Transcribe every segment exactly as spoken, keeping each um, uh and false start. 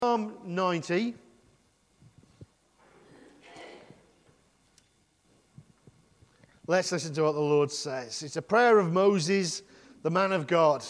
Psalm ninety. Let's listen to what the Lord says. It's a prayer of Moses, the man of God.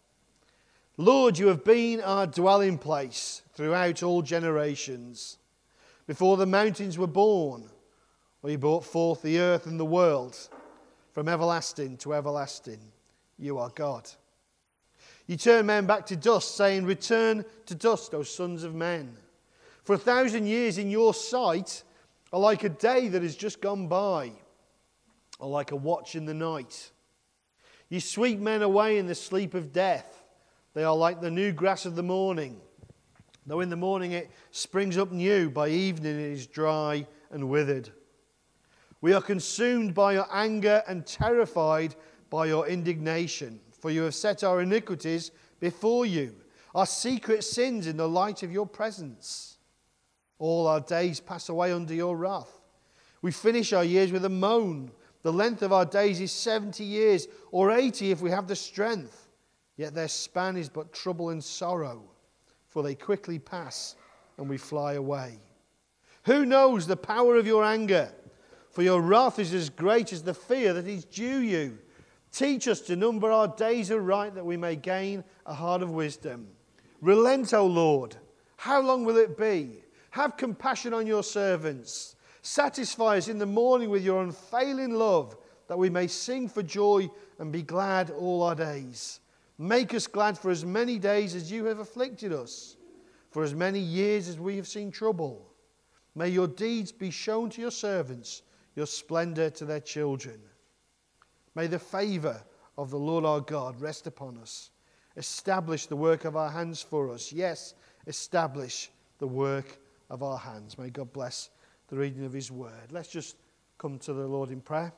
Lord, you have been our dwelling place throughout all generations. Before the mountains were born, or you brought forth the earth and the world, from everlasting to everlasting, you are God. You turn men back to dust, saying, return to dust, O sons of men. For a thousand years in your sight are like a day that has just gone by, or like a watch in the night. You sweep men away in the sleep of death. They are like the new grass of the morning. Though in the morning it springs up new, by evening it is dry and withered. We are consumed by your anger and terrified by your indignation. For you have set our iniquities before you, our secret sins in the light of your presence. All our days pass away under your wrath. We finish our years with a moan. The length of our days is seventy years, or eighty if we have the strength. Yet their span is but trouble and sorrow, for they quickly pass and we fly away. Who knows the power of your anger? For your wrath is as great as the fear that is due you. Teach us to number our days aright, that we may gain a heart of wisdom. Relent, O Lord. How long will it be? Have compassion on your servants. Satisfy us in the morning with your unfailing love, that we may sing for joy and be glad all our days. Make us glad for as many days as you have afflicted us, for as many years as we have seen trouble. May your deeds be shown to your servants, your splendor to their children. May the favor of the Lord our God rest upon us. Establish the work of our hands for us. Yes, establish the work of our hands. May God bless the reading of his word. Let's just come to the Lord in prayer.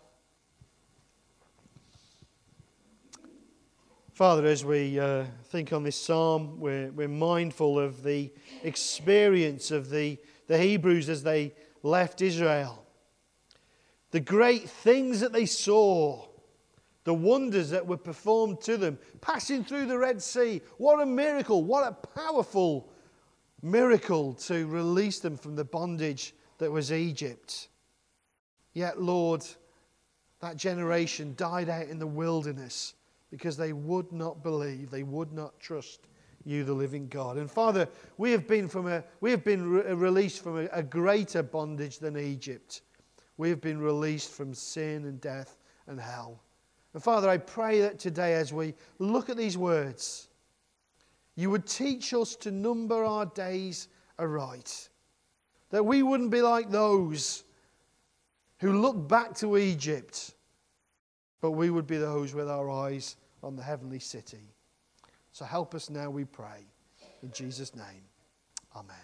Father, as we uh, think on this psalm, we're, we're mindful of the experience of the, the Hebrews as they left Israel. The great things that they saw, the wonders that were performed to them, passing through the Red Sea. What a miracle, what a powerful miracle to release them from the bondage that was Egypt. Yet, Lord, that generation died out in the wilderness because they would not believe, they would not trust you, the living God. And Father, we have been from a we have been re- released from a, a greater bondage than Egypt. We have been released from sin and death and hell. And Father, I pray that today as we look at these words, you would teach us to number our days aright. That we wouldn't be like those who look back to Egypt, but we would be those with our eyes on the heavenly city. So help us now, we pray. In Jesus' name, amen.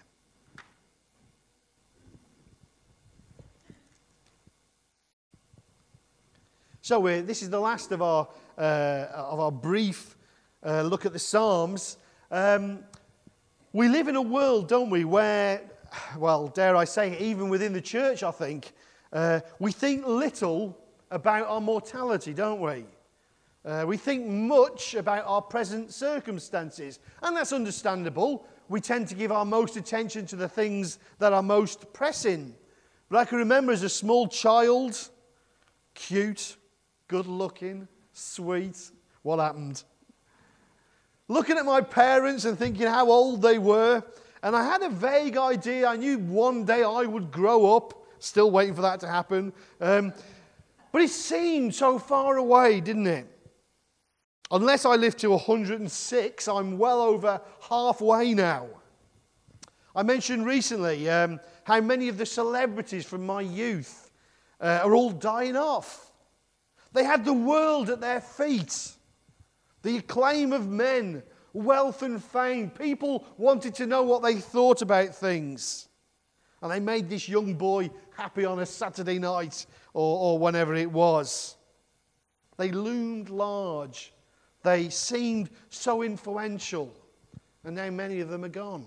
So we're, this is the last of our uh, of our brief uh, look at the Psalms. Um, we live in a world, don't we, where, well, dare I say, even within the church, I think, uh, we think little about our mortality, don't we? Uh, we think much about our present circumstances, and that's understandable. We tend to give our most attention to the things that are most pressing. But I can remember as a small child, cute, good-looking, sweet, what happened? Looking at my parents and thinking how old they were, and I had a vague idea. I knew one day I would grow up, still waiting for that to happen. Um, but it seemed so far away, didn't it? Unless I live to one hundred and six, I'm well over halfway now. I mentioned recently um, how many of the celebrities from my youth uh, are all dying off. They had the world at their feet. The acclaim of men, wealth and fame. People wanted to know what they thought about things. And they made this young boy happy on a Saturday night or, or whenever it was. They loomed large. They seemed so influential. And now many of them are gone.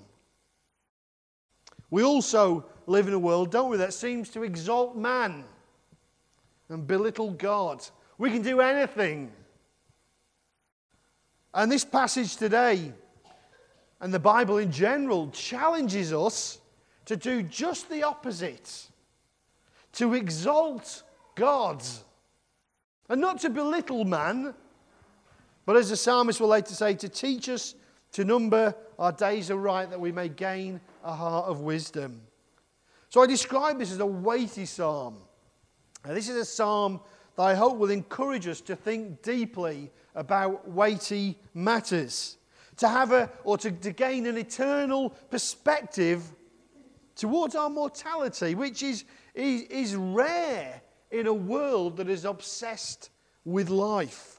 We also live in a world, don't we, that seems to exalt man and belittle God. We can do anything. And this passage today and the Bible in general challenges us to do just the opposite, to exalt God, and not to belittle man, but as the psalmist will later say, to teach us to number our days aright that we may gain a heart of wisdom. So I describe this as a weighty psalm. Now, this is a psalm that I hope will encourage us to think deeply about weighty matters, to have a, or to, to gain an eternal perspective towards our mortality, which is, is, is rare in a world that is obsessed with life.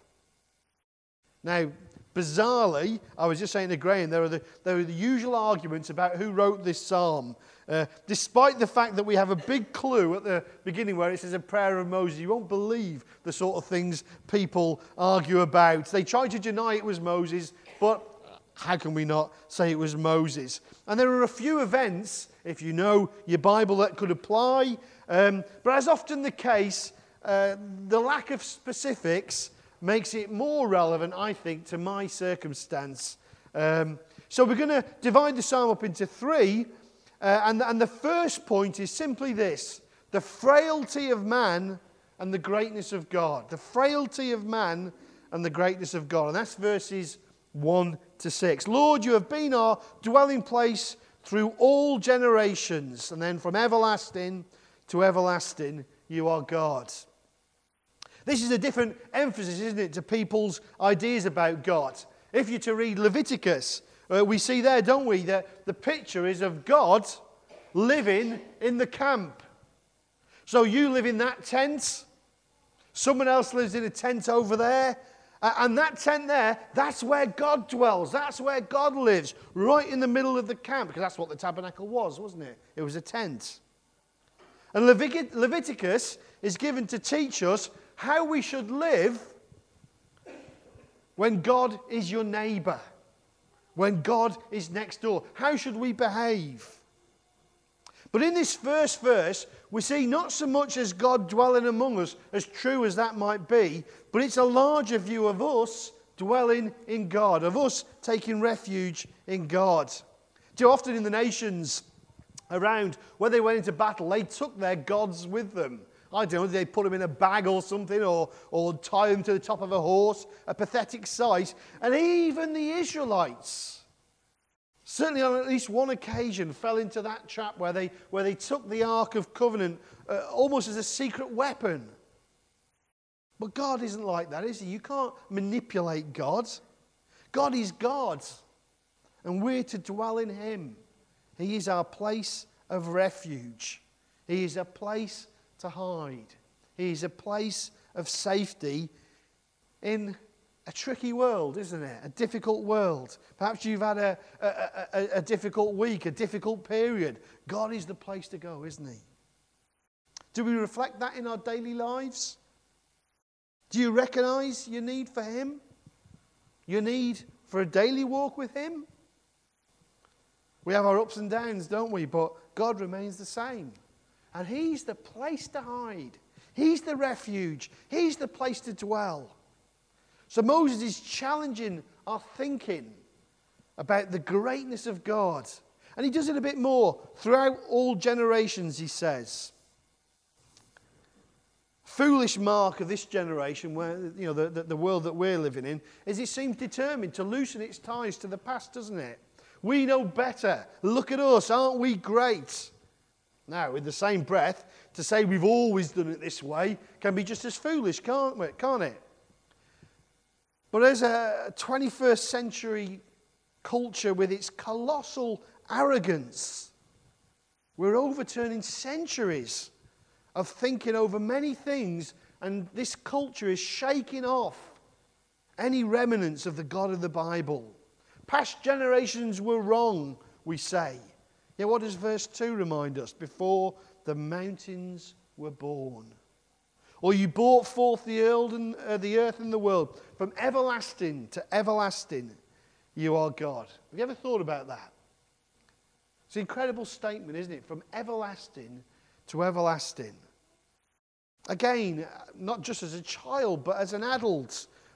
Now, bizarrely, I was just saying to Graham, there are the, there are the usual arguments about who wrote this psalm. Uh, despite the fact that we have a big clue at the beginning where it says a prayer of Moses, you won't believe the sort of things people argue about. They try to deny it was Moses, but how can we not say it was Moses? And there are a few events, if you know your Bible, that could apply. Um, but as often the case, uh, the lack of specifics makes it more relevant, I think, to my circumstance. Um, so we're going to divide the psalm up into three. Uh, and, and the first point is simply this: the frailty of man and the greatness of God. The frailty of man and the greatness of God. And that's verses one to six. Lord, you have been our dwelling place through all generations. And then from everlasting to everlasting, you are God. This is a different emphasis, isn't it, to people's ideas about God. If you're to read Leviticus, Uh, we see there, don't we, that the picture is of God living in the camp. So you live in that tent, someone else lives in a tent over there, uh, and that tent there, that's where God dwells, that's where God lives, right in the middle of the camp, because that's what the tabernacle was, wasn't it? It was a tent. And Levit- Leviticus is given to teach us how we should live when God is your neighbour. When God is next door, how should we behave? But in this first verse, we see not so much as God dwelling among us, as true as that might be, but it's a larger view of us dwelling in God, of us taking refuge in God. Too often in the nations around, when they went into battle, they took their gods with them. I don't know, they put them in a bag or something, or, or tie them to the top of a horse, a pathetic sight. And even the Israelites, certainly on at least one occasion, fell into that trap where they, where they took the Ark of Covenant uh, almost as a secret weapon. But God isn't like that, is he? You can't manipulate God. God is God, and we're to dwell in him. He is our place of refuge. He is a place to hide. He is a place of safety in a tricky world, isn't it? A difficult world. Perhaps you've had a, a, a, a difficult week, a difficult period. God is the place to go, isn't he? Do we reflect that in our daily lives? Do you recognize your need for him? Your need for a daily walk with him? We have our ups and downs, don't we? But God remains the same. And he's the place to hide. He's the refuge. He's the place to dwell. So Moses is challenging our thinking about the greatness of God. And he does it a bit more. Throughout all generations, he says. Foolish mark of this generation, where you know the, the, the world that we're living in, is it seems determined to loosen its ties to the past, doesn't it? We know better. Look at us, aren't we great? Now, in the same breath, to say we've always done it this way can be just as foolish, can't we? Can't it? But as a twenty-first century culture with its colossal arrogance, we're overturning centuries of thinking over many things, and this culture is shaking off any remnants of the God of the Bible. Past generations were wrong, we say. Yet what does verse two remind us? Before the mountains were born. Or you brought forth the earth and, uh, the earth and the world. From everlasting to everlasting, you are God. Have you ever thought about that? It's an incredible statement, isn't it? From everlasting to everlasting. Again, not just as a child, but as an adult.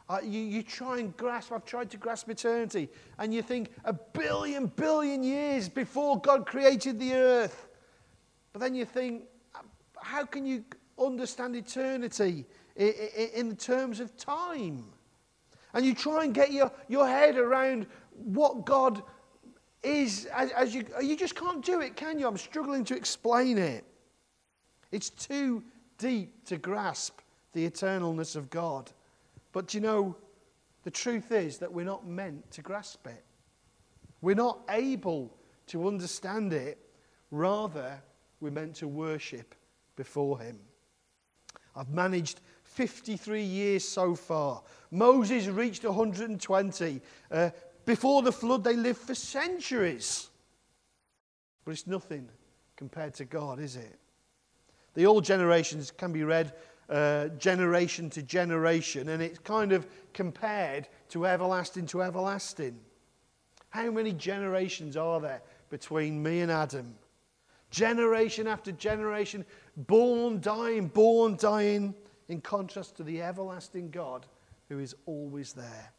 Uh, you, you try and grasp, I've tried to grasp eternity, and you think a billion, billion years before God created the earth. But then you think, how can you understand eternity in, in, in terms of time? And you try and get your, your head around what God is, as, as you, you just can't do it, can you? I'm struggling to explain it. It's too deep to grasp the eternalness of God. But you know, the truth is that we're not meant to grasp it. We're not able to understand it. Rather, we're meant to worship before him. I've managed fifty-three years so far. Moses reached one hundred twenty. Uh, before the flood, they lived for centuries. But it's nothing compared to God, is it? The old generations can be read uh, generation to generation, and it's kind of compared to everlasting to everlasting. How many generations are there between me and Adam? Generation after generation, born, dying, born, dying, in contrast to the everlasting God who is always there.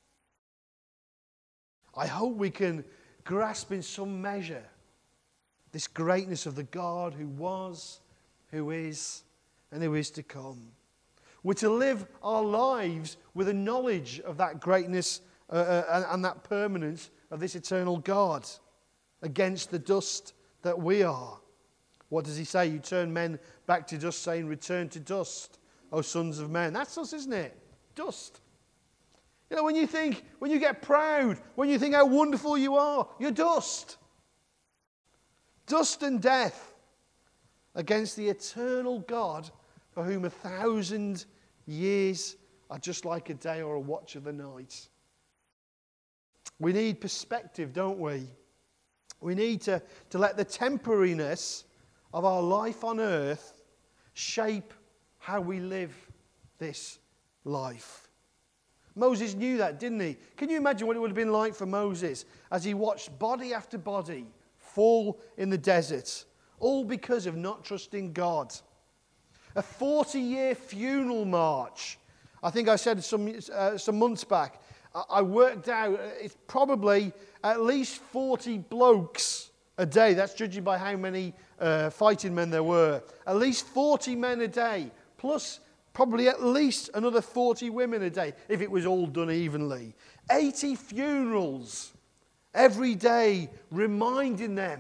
I hope we can grasp in some measure this greatness of the God who was, who is, and who is to come. We're to live our lives with a knowledge of that greatness uh, uh, and that permanence of this eternal God against the dust that we are. What does he say? You turn men back to dust, saying, return to dust, O sons of men. That's us, isn't it? Dust. You know, when you think, when you get proud, when you think how wonderful you are, you're dust. Dust and death against the eternal God for whom a thousand years are just like a day or a watch of the night. We need perspective, don't we? We need to, to let the temporariness of our life on earth shape how we live this life. Moses knew that, didn't he? Can you imagine what it would have been like for Moses as he watched body after body fall in the desert, all because of not trusting God? A forty-year funeral march. I think I said some, uh, some months back, I worked out it's probably at least forty blokes a day. That's judging by how many uh, fighting men there were. At least forty men a day, plus probably at least another forty women a day, if it was all done evenly. eighty funerals every day, reminding them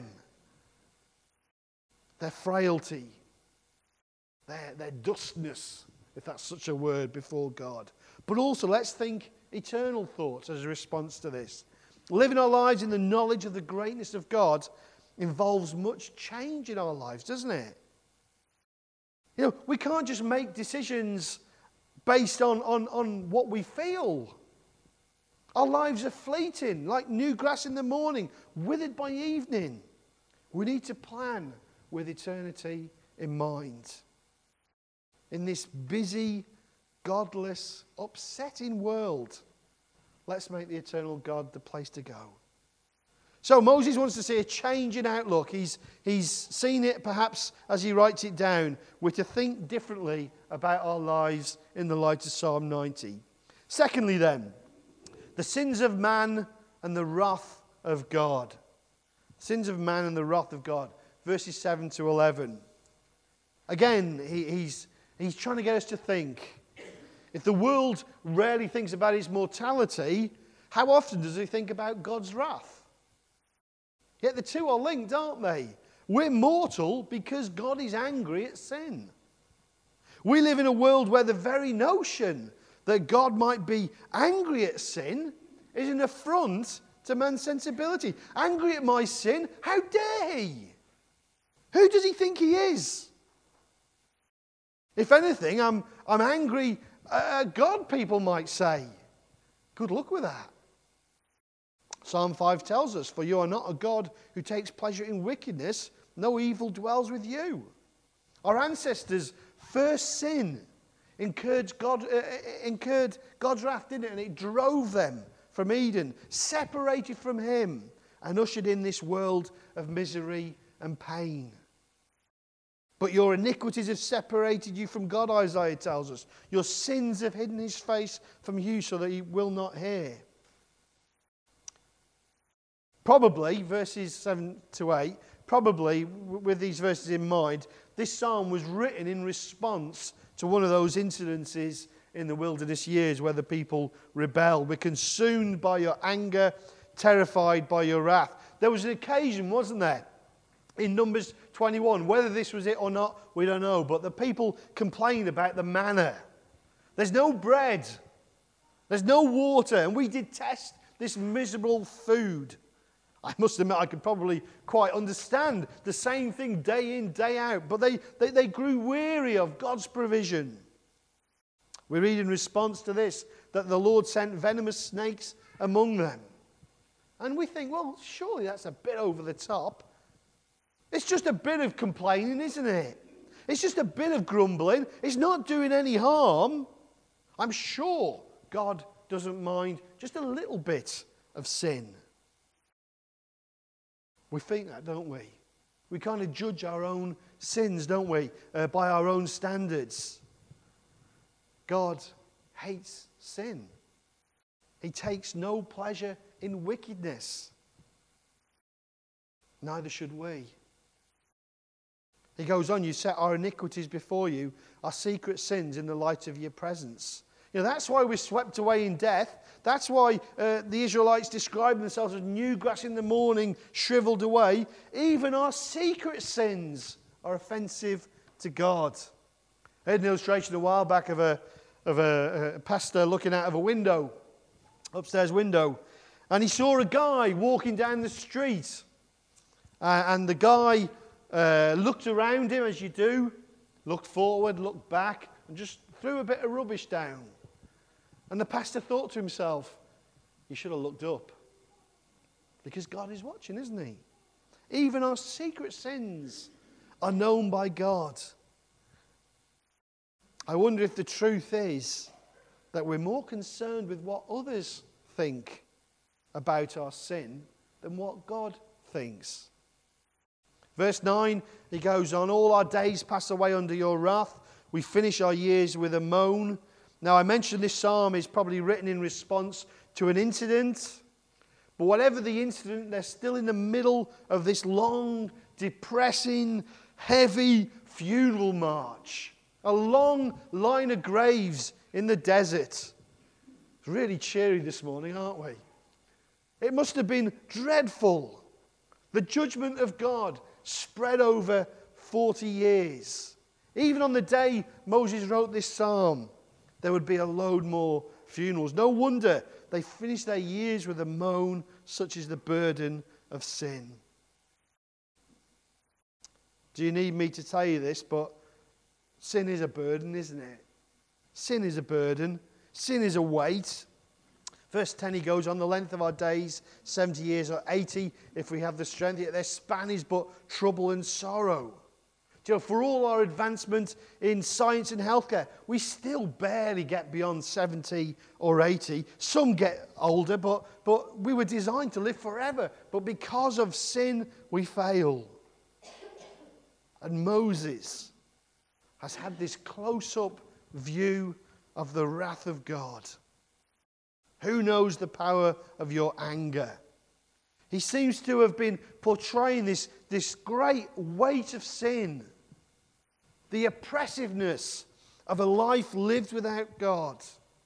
their frailty, their, their dustness, if that's such a word, before God. But also, let's think eternal thoughts as a response to this. Living our lives in the knowledge of the greatness of God involves much change in our lives, doesn't it? You know, we can't just make decisions based on, on, on what we feel. Our lives are fleeting, like new grass in the morning, withered by evening. We need to plan with eternity in mind. In this busy, godless, upsetting world, let's make the eternal God the place to go. So Moses wants to see a change in outlook. He's, he's seen it perhaps as he writes it down. We're to think differently about our lives in the light of Psalm ninety. Secondly then, the sins of man and the wrath of God. Sins of man and the wrath of God. Verses seven to eleven. Again, he, he's, he's trying to get us to think. If the world rarely thinks about its mortality, how often does it think about God's wrath? Yet the two are linked, aren't they? We're mortal because God is angry at sin. We live in a world where the very notion that God might be angry at sin is an affront to man's sensibility. Angry at my sin? How dare he? Who does he think he is? If anything, I'm, I'm angry at God, people might say. Good luck with that. Psalm five tells us, for you are not a God who takes pleasure in wickedness, no evil dwells with you. Our ancestors' first sin incurred, God, uh, incurred God's wrath, didn't it? And it drove them from Eden, separated from him, and ushered in this world of misery and pain. But your iniquities have separated you from God, Isaiah tells us. Your sins have hidden his face from you so that he will not hear. Probably, verses seven to eight, probably with these verses in mind, this psalm was written in response to one of those incidences in the wilderness years where the people rebelled. We're consumed by your anger, terrified by your wrath. There was an occasion, wasn't there, in Numbers twenty-one. Whether this was it or not, we don't know. But the people complained about the manna. There's no bread. There's no water. And we detest this miserable food. I must admit, I could probably quite understand the same thing day in, day out. But they, they, they grew weary of God's provision. We read in response to this that the Lord sent venomous snakes among them. And we think, well, surely that's a bit over the top. It's just a bit of complaining, isn't it? It's just a bit of grumbling. It's not doing any harm. I'm sure God doesn't mind just a little bit of sin. We think that, don't we? We kind of judge our own sins, don't we, uh, by our own standards. God hates sin. He takes no pleasure in wickedness. Neither should we. He goes on, you set our iniquities before you, our secret sins in the light of your presence. You know, that's why we're swept away in death. That's why uh, the Israelites describe themselves as new grass in the morning, shriveled away. Even our secret sins are offensive to God. I had an illustration a while back of a, of a, a pastor looking out of a window, upstairs window, and he saw a guy walking down the street. Uh, and the guy uh, looked around him, as you do, looked forward, looked back, and just threw a bit of rubbish down. And the pastor thought to himself, you should have looked up. Because God is watching, isn't he? Even our secret sins are known by God. I wonder if the truth is that we're more concerned with what others think about our sin than what God thinks. Verse nine, he goes on, all our days pass away under your wrath. We finish our years with a moan. Now, I mentioned this psalm is probably written in response to an incident. But whatever the incident, they're still in the middle of this long, depressing, heavy funeral march. A long line of graves in the desert. It's really cheery this morning, aren't we? It must have been dreadful. The judgment of God spread over forty years. Even on the day Moses wrote this psalm, there would be a load more funerals. No wonder they finished their years with a moan, such as the burden of sin. Do you need me to tell you this? But sin is a burden, isn't it? Sin is a burden. Sin is a weight. Verse ten, he goes on, the length of our days, seventy years or eighty, if we have the strength, yet their span is but trouble and sorrow. You know, for all our advancement in science and healthcare, we still barely get beyond seventy or eighty. Some get older, but, but we were designed to live forever. But because of sin, we fail. And Moses has had this close-up view of the wrath of God. Who knows the power of your anger? He seems to have been portraying this, this great weight of sin. The oppressiveness of a life lived without God.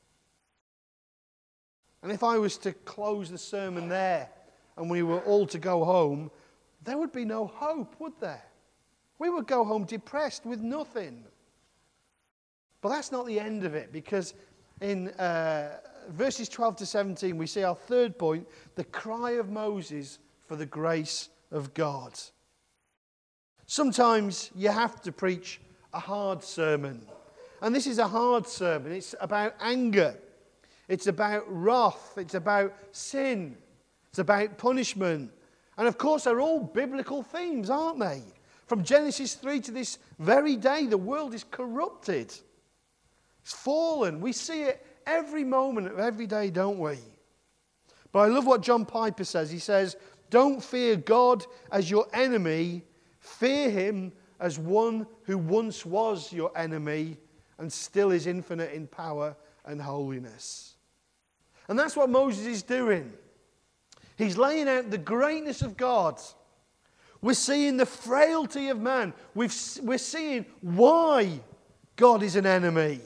And if I was to close the sermon there and we were all to go home, there would be no hope, would there? We would go home depressed with nothing. But that's not the end of it, because in uh, verses twelve to seventeen we see our third point, the cry of Moses for the grace of God. Sometimes you have to preach a hard sermon. And this is a hard sermon. It's about anger. It's about wrath. It's about sin. It's about punishment. And of course, they're all biblical themes, aren't they? From Genesis three to this very day, the world is corrupted. It's fallen. We see it every moment of every day, don't we? But I love what John Piper says. He says, don't fear God as your enemy. Fear him as one who once was your enemy and still is infinite in power and holiness. And that's what Moses is doing. He's laying out the greatness of God. We're seeing the frailty of man. We've, we're seeing why God is an enemy.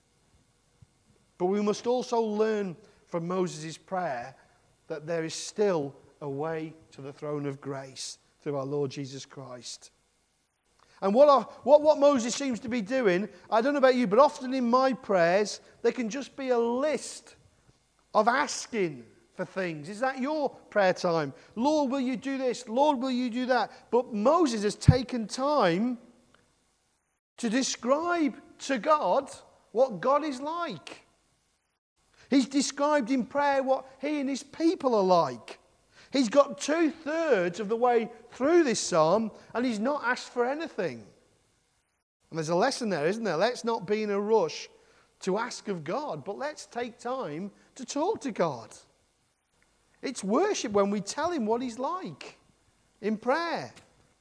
But we must also learn from Moses' prayer that there is still a way to the throne of grace through our Lord Jesus Christ. And what, our, what, what Moses seems to be doing, I don't know about you, but often in my prayers, there can just be a list of asking for things. Is that your prayer time? Lord, will you do this? Lord, will you do that? But Moses has taken time to describe to God what God is like. He's described in prayer what he and his people are like. He's got two-thirds of the way through this psalm, and he's not asked for anything. And there's a lesson there, isn't there? Let's not be in a rush to ask of God, but let's take time to talk to God. It's worship when we tell him what he's like in prayer.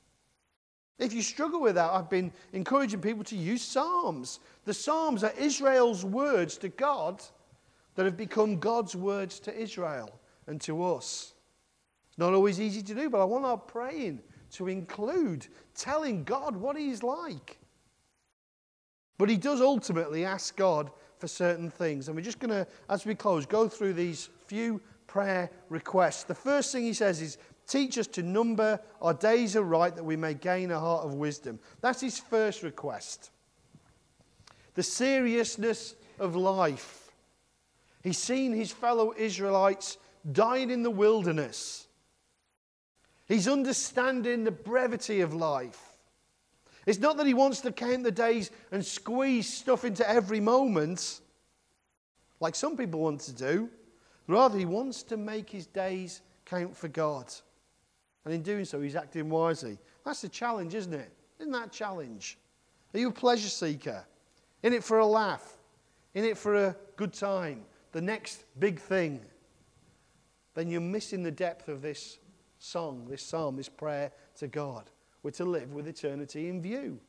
If you struggle with that, I've been encouraging people to use Psalms. The Psalms are Israel's words to God that have become God's words to Israel and to us. It's not always easy to do, but I want our praying to include telling God what he's like. But he does ultimately ask God for certain things. And we're just going to, as we close, go through these few prayer requests. The first thing he says is, teach us to number our days aright that we may gain a heart of wisdom. That's his first request. The seriousness of life. He's seen his fellow Israelites dying in the wilderness. He's understanding the brevity of life. It's not that he wants to count the days and squeeze stuff into every moment, like some people want to do. Rather, he wants to make his days count for God. And in doing so, he's acting wisely. That's a challenge, isn't it? Isn't that a challenge? Are you a pleasure seeker? In it for a laugh? In it for a good time? The next big thing? Then you're missing the depth of this song, this psalm, this prayer to God. We're to live with eternity in view.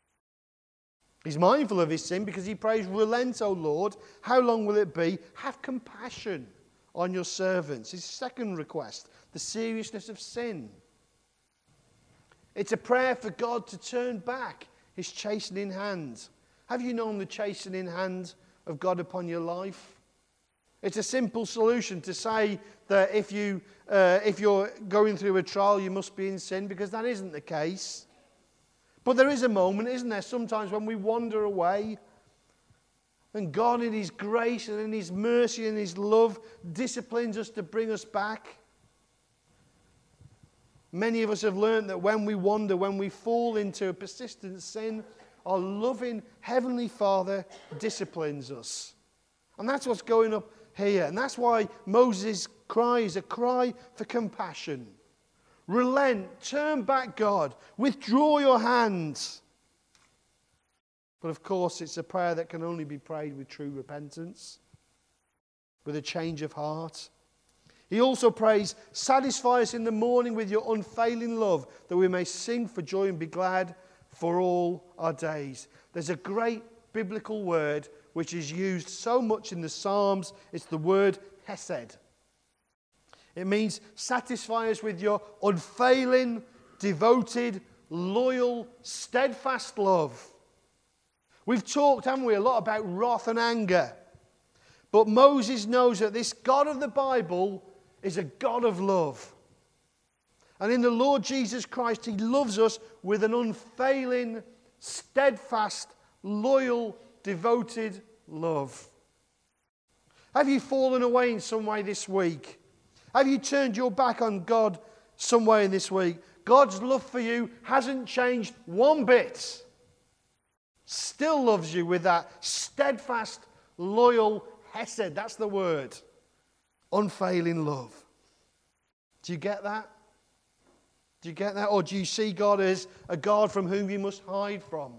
He's mindful of his sin because he prays, relent, O Lord. How long will it be? Have compassion on your servants. His second request, the seriousness of sin. It's a prayer for God to turn back his chastening hand. Have you known the chastening hand of God upon your life? It's a simple solution to say that if, you, uh, if you're going through a trial, you must be in sin, because that isn't the case. But there is a moment, isn't there, sometimes when we wander away, and God in his grace and in his mercy and his love disciplines us to bring us back. Many of us have learned that when we wander, when we fall into a persistent sin, our loving Heavenly Father disciplines us. And that's what's going up here. And that's why Moses' cry is a cry for compassion. Relent, turn back, God, withdraw your hands. But of course, it's a prayer that can only be prayed with true repentance, with a change of heart. He also prays, satisfy us in the morning with your unfailing love, that we may sing for joy and be glad for all our days. There's a great biblical word which is used so much in the Psalms. It's the word hesed. It means satisfy us with your unfailing, devoted, loyal, steadfast love. We've talked, haven't we, a lot about wrath and anger. But Moses knows that this God of the Bible is a God of love. And in the Lord Jesus Christ, he loves us with an unfailing, steadfast, loyal, devoted love. Have you fallen away in some way this week? Have you turned your back on God some way in this week? God's love for you hasn't changed one bit. Still loves you with that steadfast, loyal hesed. That's the word. Unfailing love. Do you get that? Do you get that? Or do you see God as a God from whom you must hide from?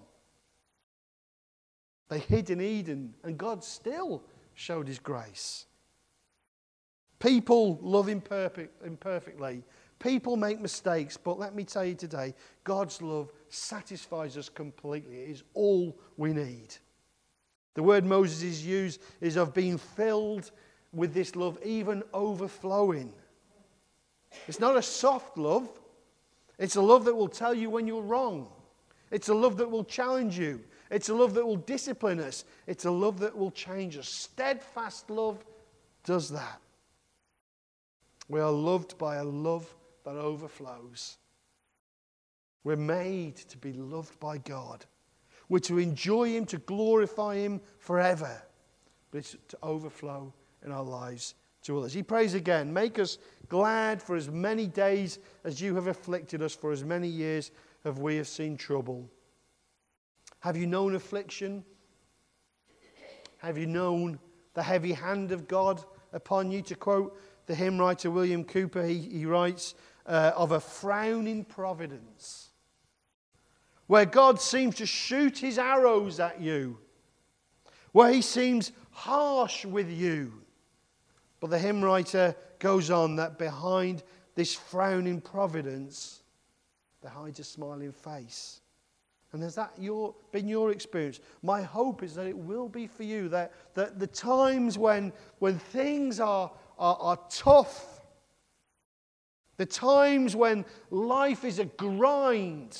They hid in Eden, and God still showed his grace. People love imperfect, imperfectly, People make mistakes, but let me tell you today, God's love satisfies us completely. It is all we need. The word Moses is used is of being filled with this love, even overflowing. It's not a soft love. It's a love that will tell you when you're wrong. It's a love that will challenge you. It's a love that will discipline us. It's a love that will change us. Steadfast love does that. We are loved by a love that overflows. We're made to be loved by God. We're to enjoy Him, to glorify Him forever. But it's to overflow in our lives to others. He prays again, make us glad for as many days as you have afflicted us, for as many years have we have seen trouble. Have you known affliction? Have you known the heavy hand of God upon you? To quote the hymn writer William Cooper, he, he writes, uh, of a frowning providence, where God seems to shoot his arrows at you, where he seems harsh with you. But the hymn writer goes on that behind this frowning providence, there hides a smiling face. And has that your, been your experience? My hope is that it will be for you, that, that the times when, when things are, are, are tough, the times when life is a grind,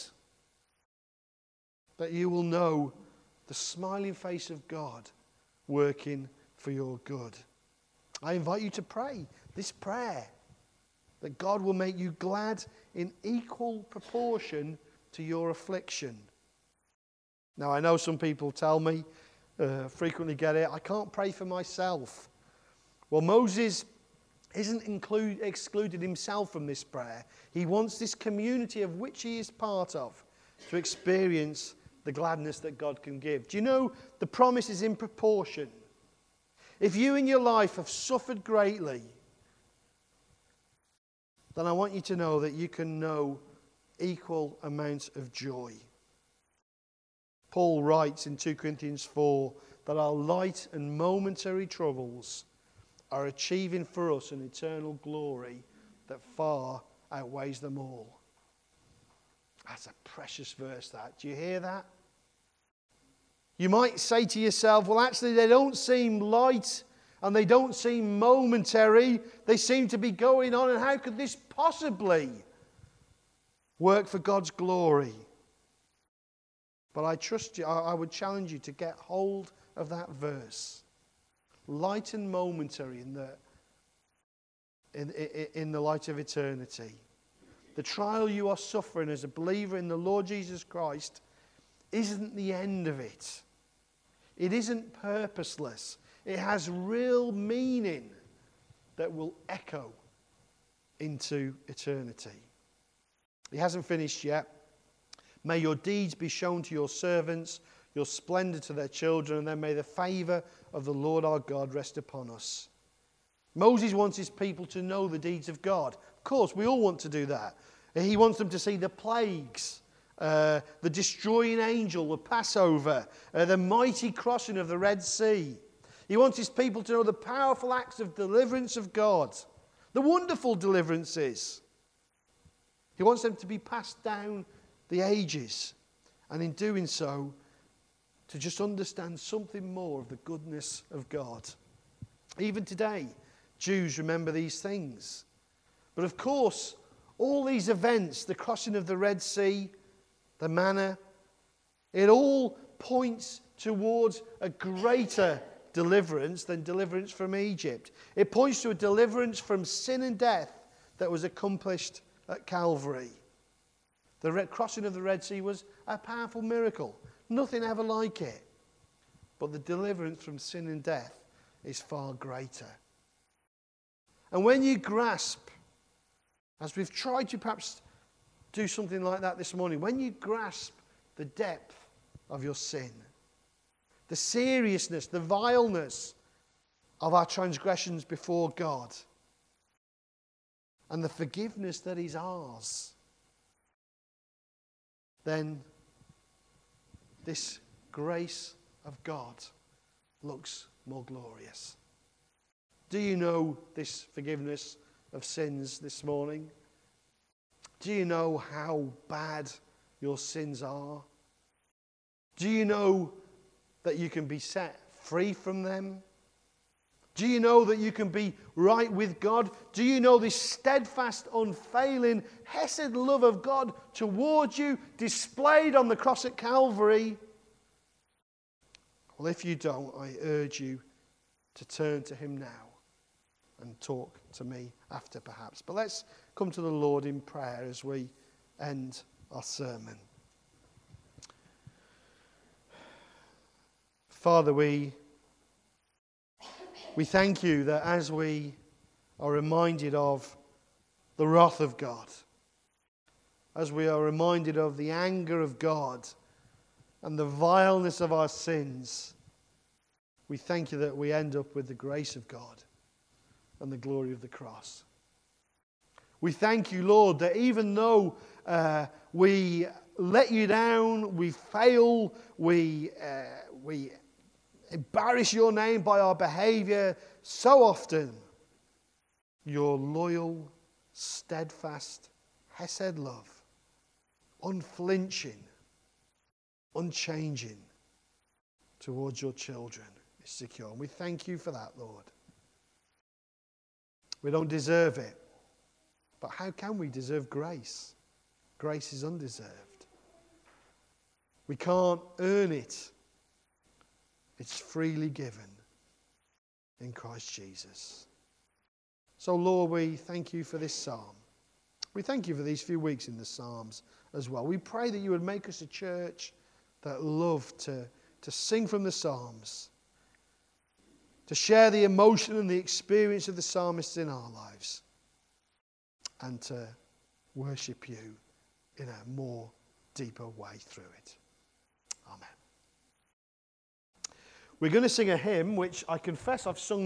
that you will know the smiling face of God working for your good. I invite you to pray this prayer, that God will make you glad in equal proportion to your affliction. Now, I know some people tell me, uh, frequently get it, I can't pray for myself. Well, Moses isn't include, excluded himself from this prayer. He wants this community of which he is part of to experience the gladness that God can give. Do you know the promise is in proportion? If you in your life have suffered greatly, then I want you to know that you can know equal amounts of joy. Paul writes in Second Corinthians four that our light and momentary troubles are achieving for us an eternal glory that far outweighs them all. That's a precious verse, that. Do you hear that? You might say to yourself, well, actually, they don't seem light and they don't seem momentary. They seem to be going on, and how could this possibly work for God's glory? But I trust you, I would challenge you to get hold of that verse. Light and momentary in the, in, in, in the light of eternity. The trial you are suffering as a believer in the Lord Jesus Christ isn't the end of it. It isn't purposeless. It has real meaning that will echo into eternity. He hasn't finished yet. May your deeds be shown to your servants, your splendor to their children, and then may the favor of the Lord our God rest upon us. Moses wants his people to know the deeds of God. Of course, we all want to do that. He wants them to see the plagues, uh, the destroying angel, the Passover, uh, the mighty crossing of the Red Sea. He wants his people to know the powerful acts of deliverance of God, the wonderful deliverances. He wants them to be passed down the ages, and in doing so, to just understand something more of the goodness of God. Even today, Jews remember these things. But of course, all these events, the crossing of the Red Sea, the manna, it all points towards a greater deliverance than deliverance from Egypt. It points to a deliverance from sin and death that was accomplished at Calvary. The red, crossing of the Red Sea was a powerful miracle. Nothing ever like it. But the deliverance from sin and death is far greater. And when you grasp, as we've tried to perhaps do something like that this morning, when you grasp the depth of your sin, the seriousness, the vileness of our transgressions before God, and the forgiveness that is ours, then this grace of God looks more glorious. Do you know this forgiveness of sins this morning? Do you know how bad your sins are? Do you know that you can be set free from them? Do you know that you can be right with God? Do you know this steadfast, unfailing, hesed love of God towards you, displayed on the cross at Calvary? Well, if you don't, I urge you to turn to him now and talk to me after perhaps. But let's come to the Lord in prayer as we end our sermon. Father, we, we thank you that as we are reminded of the wrath of God, as we are reminded of the anger of God and the vileness of our sins, we thank you that we end up with the grace of God and the glory of the cross. We thank you, Lord, that even though uh, we let you down, we fail, we, uh, we embarrass your name by our behavior so often, your loyal, steadfast, hesed love, unflinching, unchanging towards your children is secure. And we thank you for that, Lord. We don't deserve it. But how can we deserve grace? Grace is undeserved. We can't earn it. It's freely given in Christ Jesus. So, Lord, we thank you for this psalm. We thank you for these few weeks in the Psalms as well. We pray that you would make us a church that love to, to sing from the Psalms, to share the emotion and the experience of the psalmists in our lives, and to worship you in a more deeper way through it. Amen. We're going to sing a hymn which I confess I've sung